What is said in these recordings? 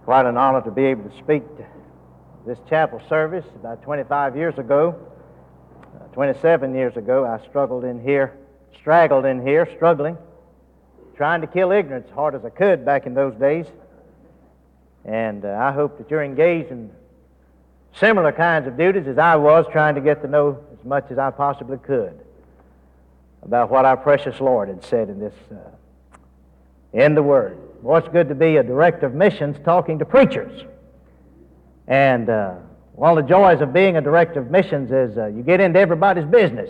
Quite an honor to be able to speak to this chapel service. About 25 years ago, 27 years ago, I straggled in here, struggling, trying to kill ignorance as hard as I could back in those days. And I hope that you're engaged in similar kinds of duties as I was, trying to get to know as much as I possibly could about what our precious Lord had said in the Word. Well, it's good to be a director of missions talking to preachers. And one of the joys of being a director of missions is you get into everybody's business.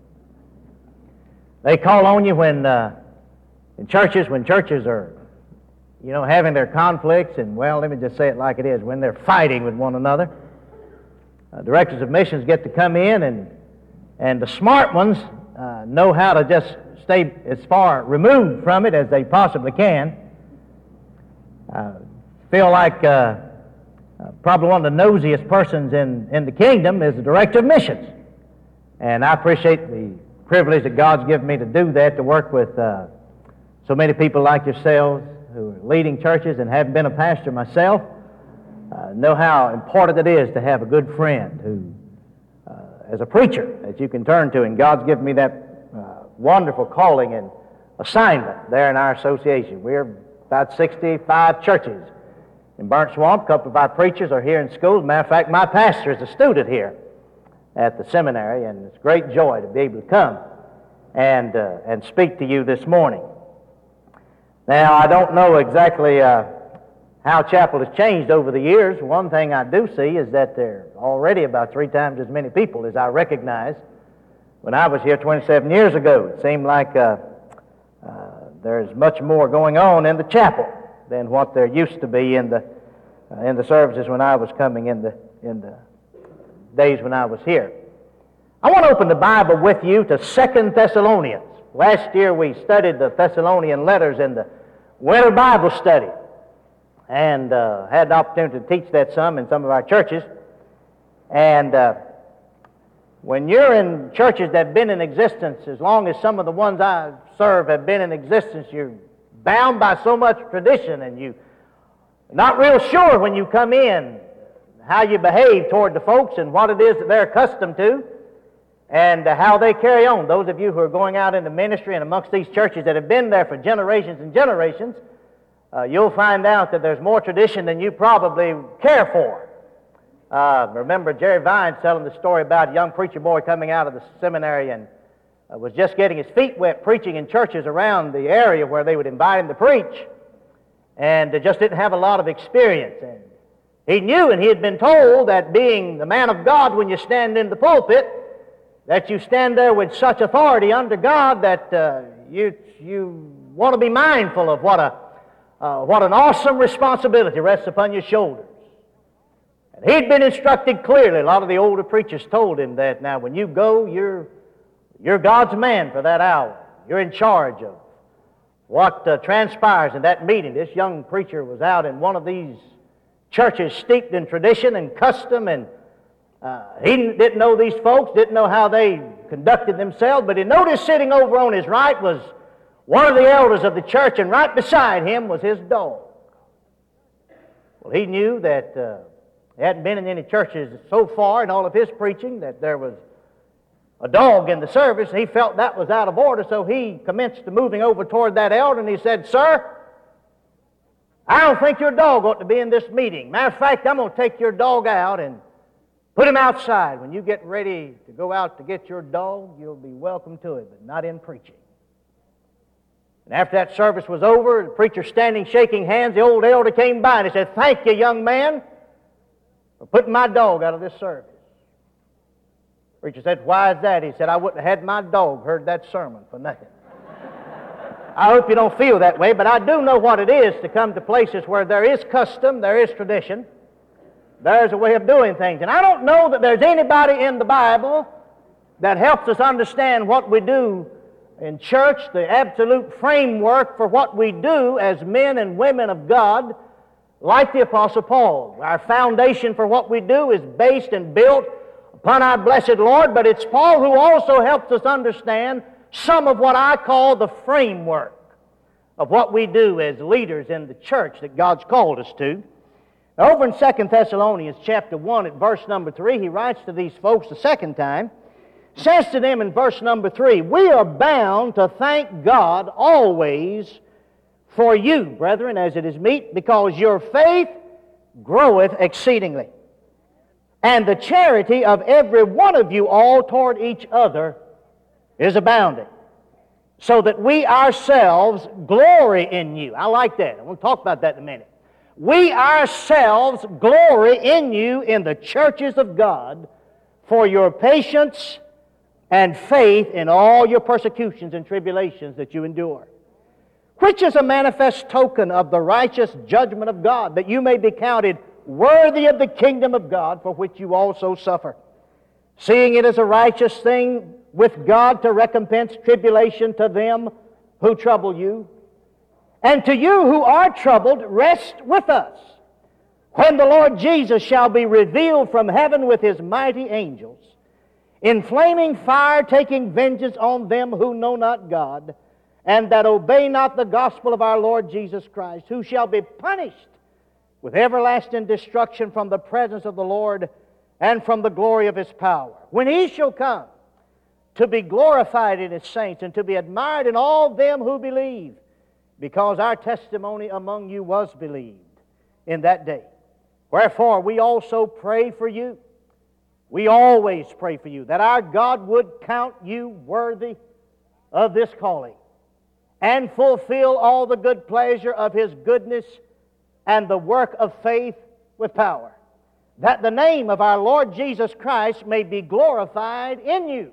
They call on you when churches are, having their conflicts, and, well, let me just say it like it is, when they're fighting with one another. Directors of missions get to come in, and the smart ones know how to just stay as far removed from it as they possibly can. Feel like probably one of the nosiest persons in the kingdom is the director of missions. And I appreciate the privilege that God's given me to do that, to work with so many people like yourselves who are leading churches and haven't been a pastor myself. Know how important it is to have a good friend who, as a preacher, that you can turn to. And God's given me that wonderful calling and assignment there in our association. We're about 65 churches in Burnt Swamp. A couple of our preachers are here in school. As a matter of fact, my pastor is a student here at the seminary, and it's a great joy to be able to come and speak to you this morning. Now, I don't know exactly how chapel has changed over the years. One thing I do see is that there are already about 3 times as many people as I recognize. When I was here 27 years ago, it seemed like there's much more going on in the chapel than what there used to be in the services when I was coming in the days when I was here. I want to open the Bible with you to 2 Thessalonians. Last year we studied the Thessalonian letters in the winter Bible study, and had the opportunity to teach that some in some of our churches. And when you're in churches that have been in existence as long as some of the ones I serve have been in existence, you're bound by so much tradition, and you're not real sure when you come in how you behave toward the folks and what it is that they're accustomed to and how they carry on. Those of you who are going out into ministry and amongst these churches that have been there for generations and generations, you'll find out that there's more tradition than you probably care for. Remember Jerry Vines telling the story about a young preacher boy coming out of the seminary and was just getting his feet wet preaching in churches around the area where they would invite him to preach, and just didn't have a lot of experience. And he knew, and he had been told, that being the man of God, when you stand in the pulpit, that you stand there with such authority under God that you want to be mindful of what an awesome responsibility rests upon your shoulders. And he'd been instructed clearly. A lot of the older preachers told him that, now when you go, you're God's man for that hour. You're in charge of what transpires in that meeting. This young preacher was out in one of these churches steeped in tradition and custom, and he didn't know these folks, didn't know how they conducted themselves, but he noticed sitting over on his right was one of the elders of the church, and right beside him was his dog. Well, he knew that he hadn't been in any churches so far in all of his preaching that there was a dog in the service. He felt that was out of order, so he commenced moving over toward that elder, and he said, "Sir, I don't think your dog ought to be in this meeting. Matter of fact, I'm going to take your dog out and put him outside. When you get ready to go out to get your dog, you'll be welcome to it, but not in preaching." And after that service was over, the preacher standing shaking hands, the old elder came by and he said, "Thank you, young man, for putting my dog out of this service." The preacher said, "Why is that?" He said, "I wouldn't have had my dog heard that sermon for nothing." I hope you don't feel that way, but I do know what it is to come to places where there is custom, there is tradition, there's a way of doing things. And I don't know that there's anybody in the Bible that helps us understand what we do in church, the absolute framework for what we do as men and women of God, like the Apostle Paul. Our foundation for what we do is based and built upon our blessed Lord, but it's Paul who also helps us understand some of what I call the framework of what we do as leaders in the church that God's called us to. Over in 2 Thessalonians chapter 1 at verse number 3, he writes to these folks the second time, says to them in verse number 3, "We are bound to thank God always for you, brethren, as it is meet, because your faith groweth exceedingly, and the charity of every one of you all toward each other is abounding, so that we ourselves glory in you." I like that. I want to talk about that in a minute. We ourselves glory in you in the churches of God for your patience and faith in all your persecutions and tribulations that you endure, which is a manifest token of the righteous judgment of God, that you may be counted worthy of the kingdom of God, for which you also suffer, seeing it is a righteous thing with God to recompense tribulation to them who trouble you. And to you who are troubled, rest with us, when the Lord Jesus shall be revealed from heaven with His mighty angels, in flaming fire, taking vengeance on them who know not God, and that obey not the gospel of our Lord Jesus Christ, who shall be punished with everlasting destruction from the presence of the Lord and from the glory of His power, when He shall come to be glorified in His saints and to be admired in all them who believe, because our testimony among you was believed in that day. Wherefore we also pray for you. We always pray for you, that our God would count you worthy of this calling, and fulfill all the good pleasure of His goodness and the work of faith with power, that the name of our Lord Jesus Christ may be glorified in you,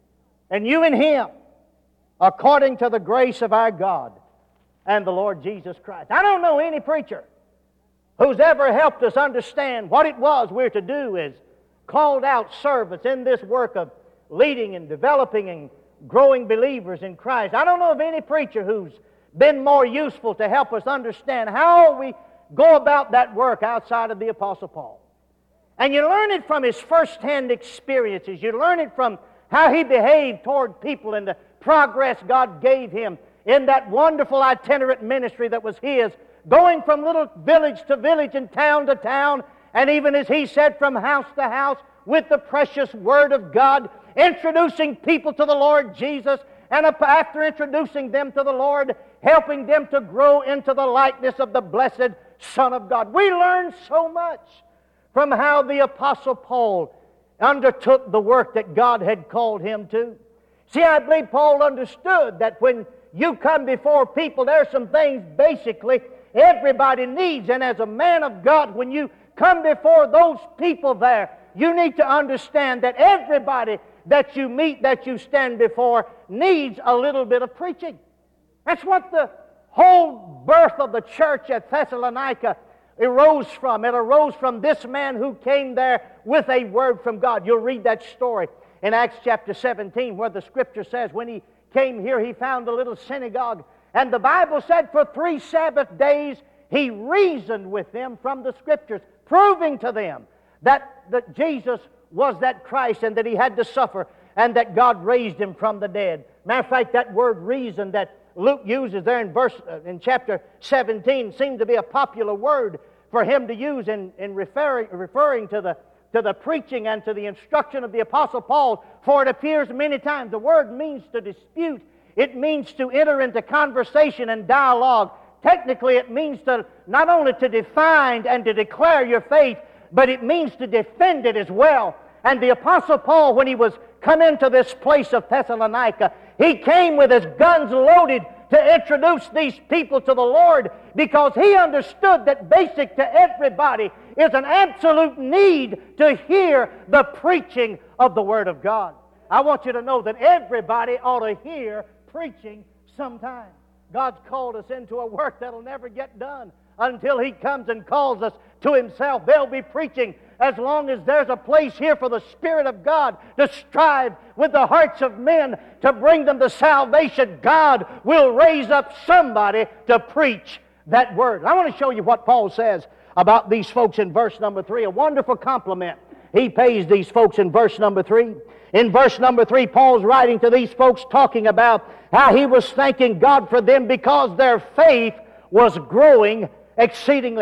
and you in Him, according to the grace of our God and the Lord Jesus Christ. I don't know any preacher who's ever helped us understand what it was we're to do as called out servants in this work of leading and developing and growing believers in Christ. I don't know of any preacher who's been more useful to help us understand how we go about that work outside of the Apostle Paul. And you learn it from his first-hand experiences. You learn it from how he behaved toward people and the progress God gave him in that wonderful itinerant ministry that was his, going from little village to village and town to town, and even as he said, from house to house, with the precious Word of God, introducing people to the Lord Jesus, and after introducing them to the Lord, helping them to grow into the likeness of the blessed Son of God. We learn so much from how the Apostle Paul undertook the work that God had called him to. See, I believe Paul understood that when you come before people, there are some things basically everybody needs. And as a man of God, when you come before those people there, you need to understand that everybody that you meet, that you stand before, needs a little bit of preaching. That's what the whole birth of the church at Thessalonica arose from. It arose from this man who came there with a word from God. You'll read that story in Acts chapter 17, where the Scripture says when he came here, he found a little synagogue. And the Bible said for 3 Sabbath days he reasoned with them from the Scriptures, proving to them that Jesus was that Christ and that He had to suffer and that God raised Him from the dead. Matter of fact, that word reason that Luke uses there in chapter 17 seemed to be a popular word for him to use in referring to the preaching and to the instruction of the Apostle Paul, for it appears many times. The word means to dispute. It means to enter into conversation and dialogue. Technically, it means to not only to define and to declare your faith, but it means to defend it as well. And the Apostle Paul, when he was come into this place of Thessalonica, he came with his guns loaded to introduce these people to the Lord, because he understood that basic to everybody is an absolute need to hear the preaching of the Word of God. I want you to know that everybody ought to hear preaching sometime. God's called us into a work that'll never get done until He comes and calls us to Himself. There'll be preaching as long as there's a place here for the Spirit of God to strive with the hearts of men to bring them to salvation. God will raise up somebody to preach that Word. I want to show you what Paul says about these folks in verse number 3. A wonderful compliment he pays these folks in verse number 3. In verse number 3, Paul's writing to these folks talking about how he was thanking God for them because their faith was growing exceedingly.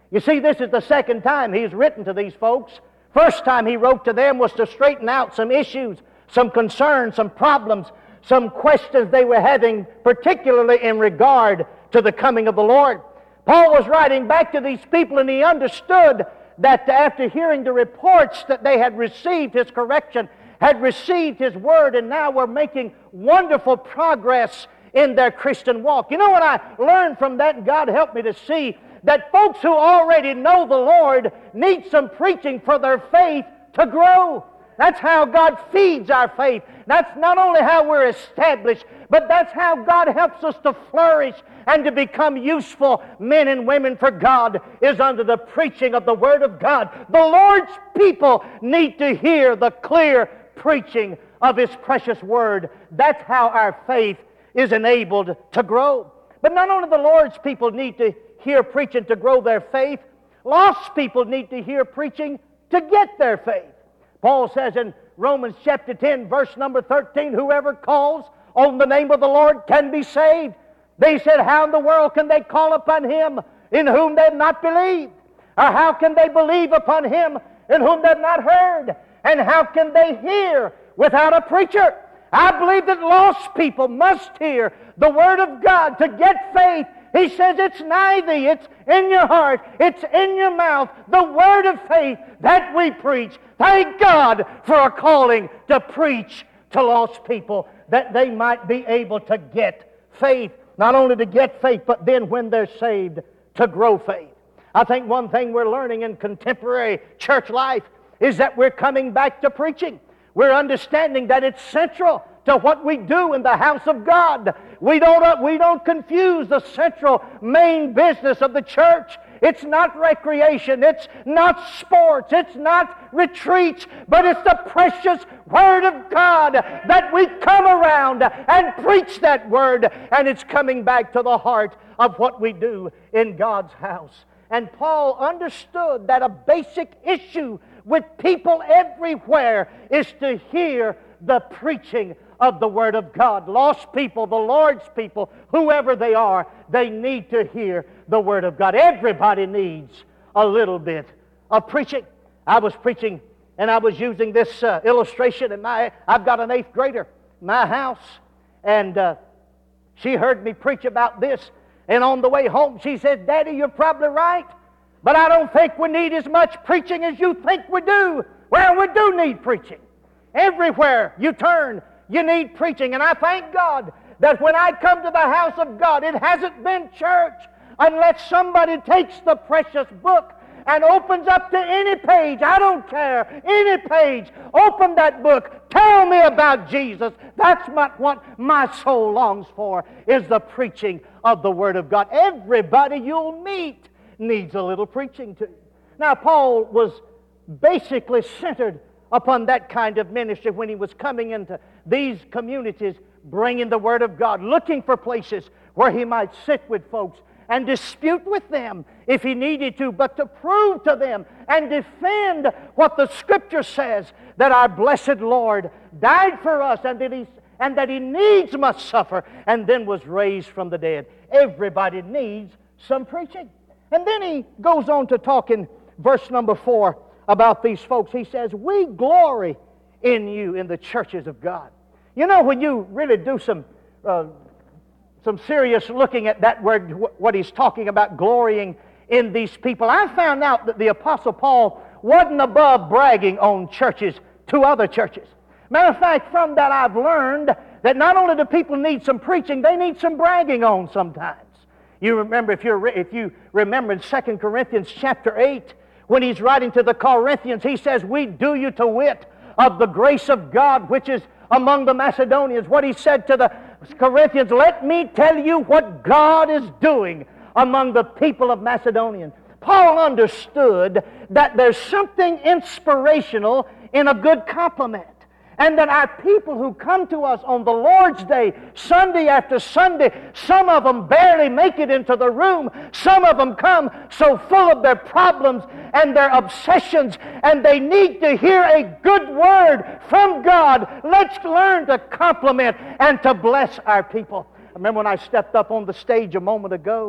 You see, this is the second time he's written to these folks. First time he wrote to them was to straighten out some issues, some concerns, some problems, some questions they were having, particularly in regard to the coming of the Lord. Paul was writing back to these people, and he understood that after hearing the reports that they had received his correction, had received his word, and now were making wonderful progress in their Christian walk. You know what I learned from that, and God helped me to see, that folks who already know the Lord need some preaching for their faith to grow. That's how God feeds our faith. That's not only how we're established, but that's how God helps us to flourish and to become useful men and women for God, is under the preaching of the Word of God. The Lord's people need to hear the clear preaching of His precious Word. That's how our faith is enabled to grow. But not only the Lord's people need to hear preaching to grow their faith, lost people need to hear preaching to get their faith. Paul says in Romans chapter 10, verse number 13, whoever calls on the name of the Lord can be saved. They said, how in the world can they call upon Him in whom they have not believed? Or how can they believe upon Him in whom they have not heard? And how can they hear without a preacher? I believe that lost people must hear the Word of God to get faith. He says it's nigh thee, it's in your heart, it's in your mouth, the word of faith that we preach. Thank God for a calling to preach to lost people, that they might be able to get faith. Not only to get faith, but then when they're saved, to grow faith. I think one thing we're learning in contemporary church life is that we're coming back to preaching. We're understanding that it's central to what we do in the house of God. We don't confuse the central main business of the church. It's not recreation, it's not sports, it's not retreats, but it's the precious Word of God that we come around and preach that Word, and it's coming back to the heart of what we do in God's house. And Paul understood that a basic issue with people everywhere is to hear the preaching of the Word of God. Lost people, the Lord's people, whoever they are, they need to hear the Word of God. Everybody needs a little bit of preaching. I was preaching, and I was using this illustration. I've got an 8th grader in my house, and she heard me preach about this, and on the way home she said, Daddy, you're probably right, but I don't think we need as much preaching as you think we do. Well, we do need preaching. Everywhere you turn, you need preaching. And I thank God that when I come to the house of God, it hasn't been church unless somebody takes the precious book and opens up to any page. I don't care. Any page. Open that book. Tell me about Jesus. That's what my soul longs for, is the preaching of the Word of God. Everybody you'll meet needs a little preaching too. Now, Paul was basically centered upon that kind of ministry when he was coming into these communities, bringing the Word of God, looking for places where he might sit with folks and dispute with them if he needed to, but to prove to them and defend what the Scripture says, that our blessed Lord died for us and that He needs must suffer and then was raised from the dead. Everybody needs some preaching. And then he goes on to talk in verse number 4 about these folks. He says, we glory in you in the churches of God. You know, when you really do some serious looking at that word, what he's talking about, glorying in these people, I found out that the Apostle Paul wasn't above bragging on churches to other churches. Matter of fact, from that I've learned that not only do people need some preaching, they need some bragging on sometimes. You remember, if you remember in 2 Corinthians chapter 8, when he's writing to the Corinthians, he says, we do you to wit of the grace of God which is among the Macedonians. What he said to the Corinthians, let me tell you what God is doing among the people of Macedonia. Paul understood that there's something inspirational in a good compliment. And that our people who come to us on the Lord's Day, Sunday after Sunday, some of them barely make it into the room. Some of them come so full of their problems and their obsessions, and they need to hear a good word from God. Let's learn to compliment and to bless our people. I remember when I stepped up on the stage a moment ago,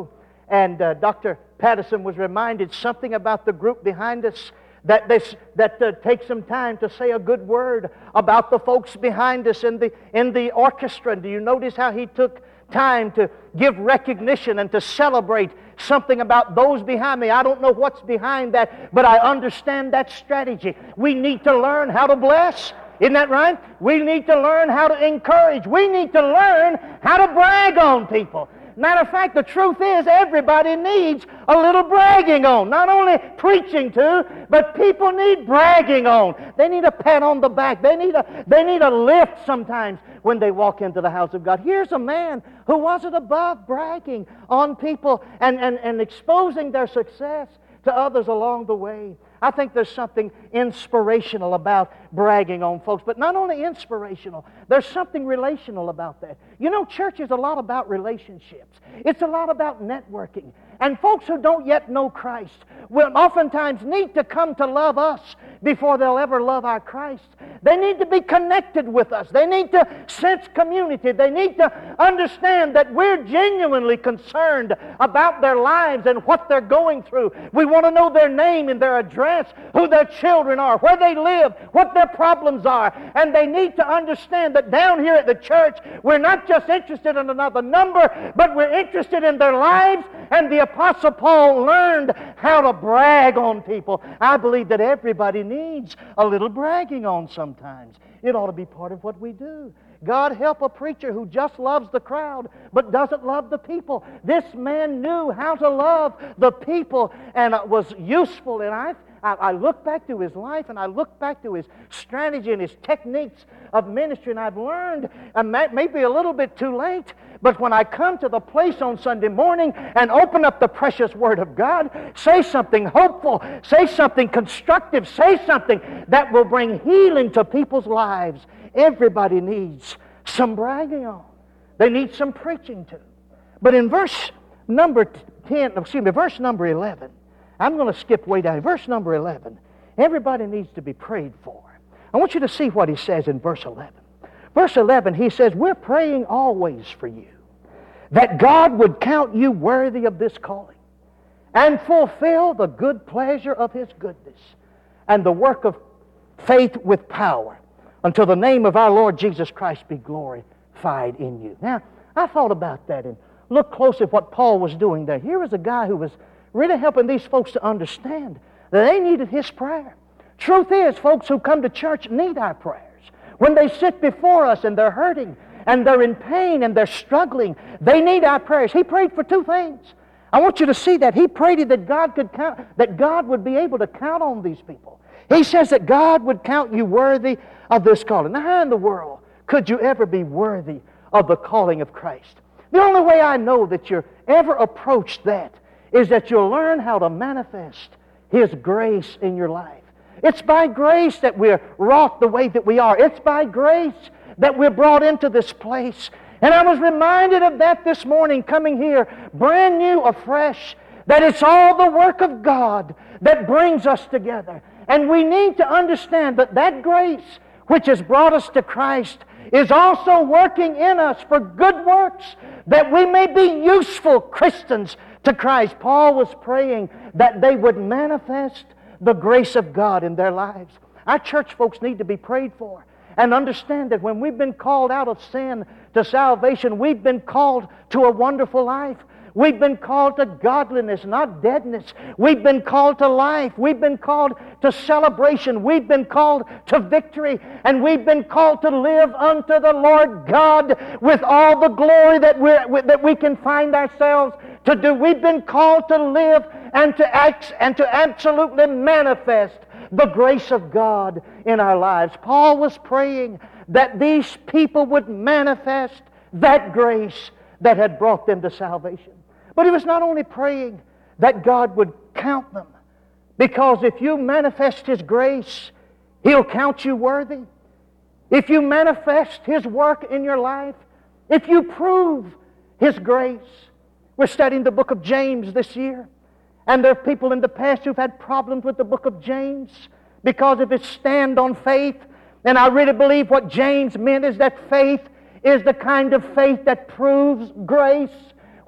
And Dr. Patterson was reminded something about the group behind us, that take some time to say a good word about the folks behind us in the orchestra. And do you notice how he took time to give recognition and to celebrate something about those behind me? I don't know what's behind that, but I understand that strategy. We need to learn how to bless. Isn't that right? We need to learn how to encourage. We need to learn how to brag on people. Matter of fact, the truth is everybody needs a little bragging on. Not only preaching to, but people need bragging on. They need a pat on the back. They need a lift sometimes when they walk into the house of God. Here's a man who wasn't above bragging on people and exposing their success to others along the way. I think there's something inspirational about bragging on folks, but not only inspirational, there's something relational about that. You know, church is a lot about relationships. It's a lot about networking. And folks who don't yet know Christ will oftentimes need to come to love us before they'll ever love our Christ. They need to be connected with us. They need to sense community. They need to understand that we're genuinely concerned about their lives and what they're going through. We want to know their name and their address, who their children are, where they live, what their problems are. And they need to understand that down here at the church, we're not just interested in another number, but we're interested in their lives. And the Apostle Paul learned how to brag on people. I believe that everybody needs a little bragging on sometimes. It ought to be part of what we do. God help a preacher who just loves the crowd but doesn't love the people. This man knew how to love the people and it was useful. And I look back to his life and I look back to his strategy and his techniques of ministry, and I've learned, and maybe a little bit too late, but when I come to the place on Sunday morning and open up the precious Word of God, say something hopeful, say something constructive, say something that will bring healing to people's lives. Everybody needs some bragging on. They need some preaching to. But in verse number 11, I'm going to skip way down. Verse number 11, everybody needs to be prayed for. I want you to see what he says in verse 11. Verse 11, he says, we're praying always for you, that God would count you worthy of this calling and fulfill the good pleasure of His goodness and the work of faith with power until the name of our Lord Jesus Christ be glorified in you. Now, I thought about that and looked close at what Paul was doing there. Here was a guy who was really helping these folks to understand that they needed his prayer. Truth is, folks who come to church need our prayers. When they sit before us and they're hurting and they're in pain and they're struggling, they need our prayers. He prayed for two things. I want you to see that. He prayed that God would be able to count on these people. He says that God would count you worthy of this calling. Now, how in the world could you ever be worthy of the calling of Christ? The only way I know that you're ever approached that is that you'll learn how to manifest His grace in your life. It's by grace that we're wrought the way that we are. It's by grace that we're brought into this place. And I was reminded of that this morning coming here, brand new, afresh, that it's all the work of God that brings us together. And we need to understand that that grace which has brought us to Christ is also working in us for good works, that we may be useful Christians to Christ. Paul was praying that they would manifest the grace of God in their lives. Our church folks need to be prayed for and understand that when we've been called out of sin to salvation, we've been called to a wonderful life. We've been called to godliness, not deadness. We've been called to life. We've been called to celebration. We've been called to victory. And we've been called to live unto the Lord God with all the glory that we can find ourselves to do. We've been called to live and to act and to absolutely manifest the grace of God in our lives. Paul was praying that these people would manifest that grace that had brought them to salvation. But he was not only praying that God would count them, because if you manifest His grace, He'll count you worthy. If you manifest His work in your life, if you prove His grace. We're studying the book of James this year, and there are people in the past who've had problems with the book of James because of its stand on faith. And I really believe what James meant is that faith is the kind of faith that proves grace.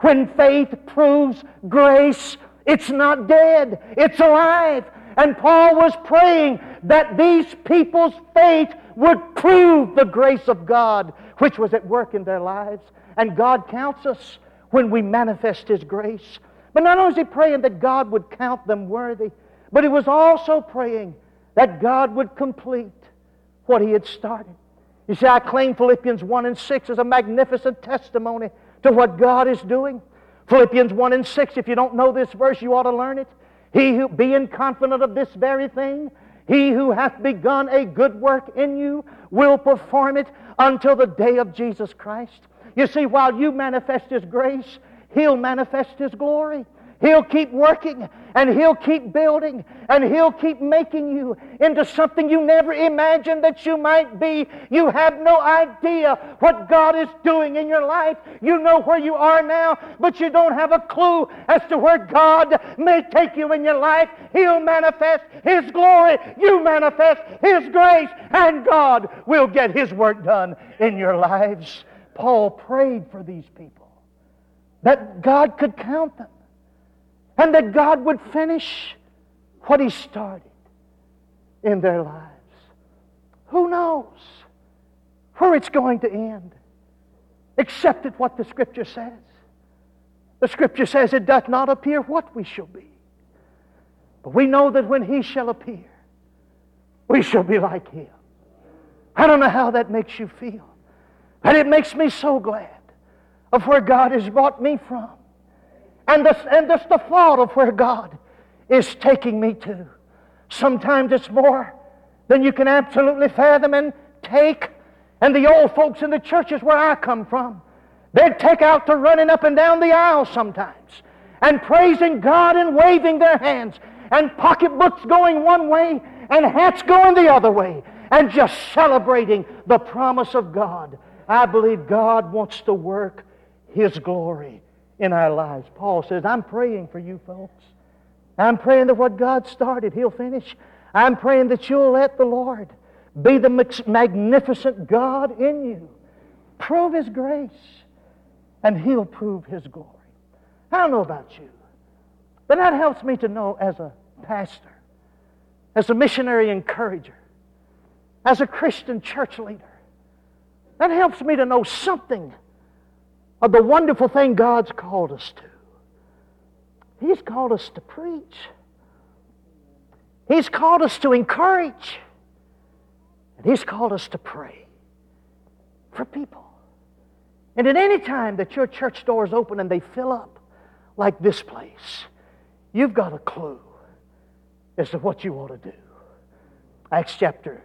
When faith proves grace, it's not dead, it's alive. And Paul was praying that these people's faith would prove the grace of God, which was at work in their lives. And God counts us when we manifest His grace. But not only is he praying that God would count them worthy, but he was also praying that God would complete what He had started. You see, I claim Philippians 1 and 6 as a magnificent testimony to what God is doing. Philippians 1 and 6, if you don't know this verse, you ought to learn it. He who, being confident of this very thing, he who hath begun a good work in you will perform it until the day of Jesus Christ. You see, while you manifest His grace, He'll manifest His glory. He'll keep working, and He'll keep building, and He'll keep making you into something you never imagined that you might be. You have no idea what God is doing in your life. You know where you are now, but you don't have a clue as to where God may take you in your life. He'll manifest His glory. You manifest His grace, and God will get His work done in your lives. Paul prayed for these people, that God could count them, and that God would finish what He started in their lives. Who knows where it's going to end, except at what the Scripture says. The Scripture says it doth not appear what we shall be. But we know that when He shall appear, we shall be like Him. I don't know how that makes you feel, but it makes me so glad of where God has brought me from. And just the thought of where God is taking me to. Sometimes it's more than you can absolutely fathom and take. And the old folks in the churches where I come from, they'd take out to running up and down the aisle sometimes and praising God and waving their hands and pocketbooks going one way and hats going the other way and just celebrating the promise of God. I believe God wants to work His glory in our lives. Paul says, I'm praying for you folks. I'm praying that what God started, He'll finish. I'm praying that you'll let the Lord be the magnificent God in you. Prove His grace, and He'll prove His glory. I don't know about you, but that helps me to know as a pastor, as a missionary encourager, as a Christian church leader. That helps me to know something of the wonderful thing God's called us to. He's called us to preach. He's called us to encourage. And He's called us to pray for people. And at any time that your church doors open and they fill up like this place, you've got a clue as to what you ought to do. Acts chapter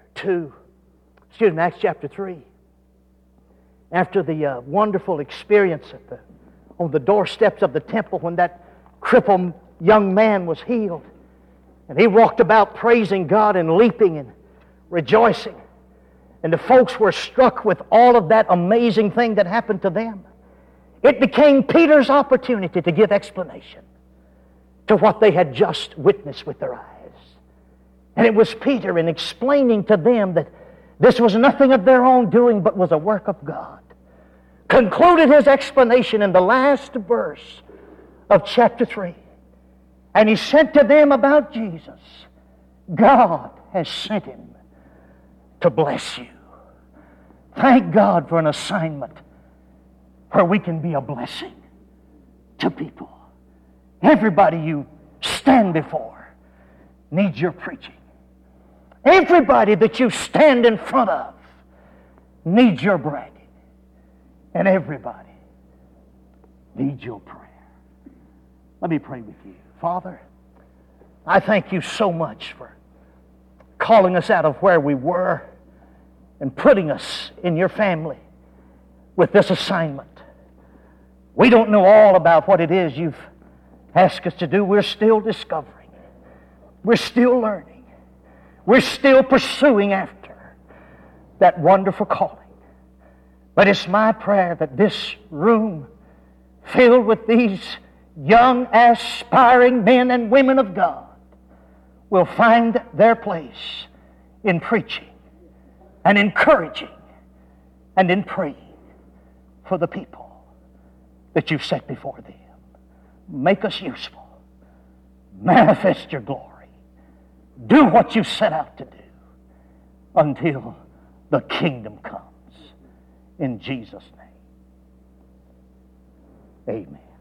3. After the wonderful experience on the doorsteps of the temple when that crippled young man was healed, and he walked about praising God and leaping and rejoicing, and the folks were struck with all of that amazing thing that happened to them, it became Peter's opportunity to give explanation to what they had just witnessed with their eyes. And it was Peter, in explaining to them that this was nothing of their own doing, but was a work of God, concluded his explanation in the last verse of chapter 3. And he said to them about Jesus, God has sent Him to bless you. Thank God for an assignment where we can be a blessing to people. Everybody you stand before needs your preaching. Everybody that you stand in front of needs your bragging. And everybody needs your prayer. Let me pray with you. Father, I thank You so much for calling us out of where we were and putting us in Your family with this assignment. We don't know all about what it is You've asked us to do. We're still discovering. We're still learning. We're still pursuing after that wonderful calling. But it's my prayer that this room, filled with these young, aspiring men and women of God, will find their place in preaching and encouraging and in praying for the people. that you've set before them. Make us useful. Manifest your glory. Do what you set out to do until the kingdom comes. In Jesus' name. Amen.